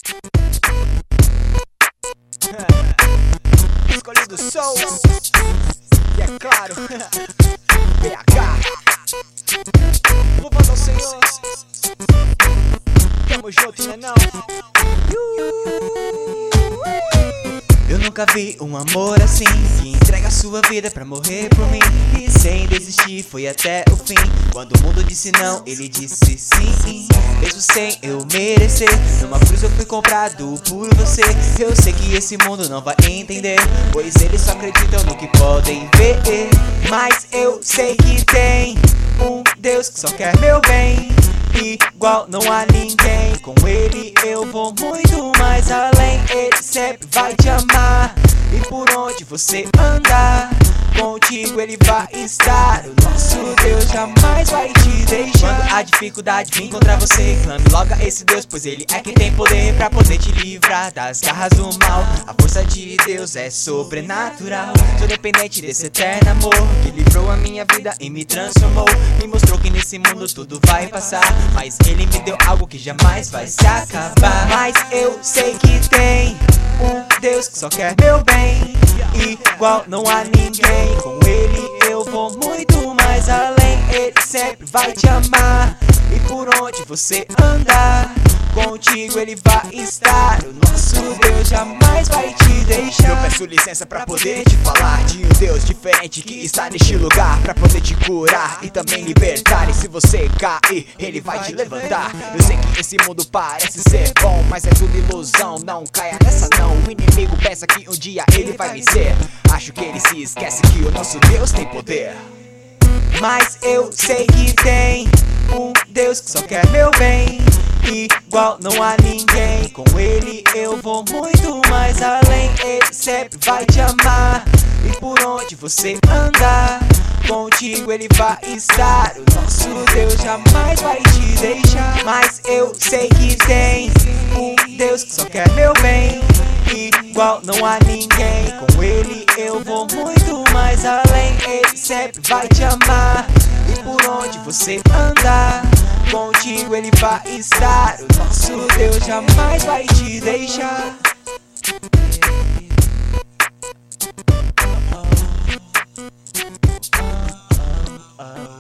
Escolhido sou, e é claro, BH, louvando ao Senhor. Tamo junto, né não? Eu nunca vi um amor assim, que entrega sua vida pra morrer por mim. E sem desistir foi até o fim. Quando o mundo disse não, ele disse sim. Mesmo sem eu merecer, numa cruz eu fui comprado por você. Eu sei que esse mundo não vai entender, pois eles só acreditam no que podem ver. Mas eu sei que tem um Deus que só quer meu bem. Igual não há ninguém, com ele eu vou muito mais além. Ele sempre vai te amar, e por onde você andar, contigo ele vai estar. O nosso Deus jamais vai te deixar. Quando a dificuldade vir contra você, clame logo a esse Deus, pois ele é quem tem poder pra poder te livrar das garras do mal. A força de Deus é sobrenatural. Sou dependente desse eterno amor, que livrou a minha vida e me transformou. Me mostrou que nesse mundo tudo vai passar, mas ele me deu algo que jamais vai se acabar. Mas eu sei que tem um Deus que só quer meu bem. Igual não há ninguém, com ele eu vou muito mais além. Ele sempre vai te amar, e por onde você andar, contigo ele vai estar. O nosso Deus jamais vai te deixar. Eu peço licença pra poder te falar de um Deus diferente que está neste lugar, pra poder te curar e também libertar. E se você cair, ele vai te levantar. Eu sei que esse mundo parece ser bom, mas é tudo ilusão, não caia nessa não. O inimigo pensa que um dia ele vai vencer. Acho que ele se esquece que o nosso Deus tem poder. Mas eu sei que tem um Deus que só quer meu bem. Igual não há ninguém, com ele eu vou muito mais além. Ele sempre vai te amar, e por onde você andar, contigo ele vai estar. O nosso Deus jamais vai te deixar. Mas eu sei que tem um Deus que só quer meu bem. Igual não há ninguém, com ele eu vou muito mais além. Ele sempre vai te amar, e por onde você andar, contigo ele vai estar. O nosso Deus jamais vai te deixar. Oh.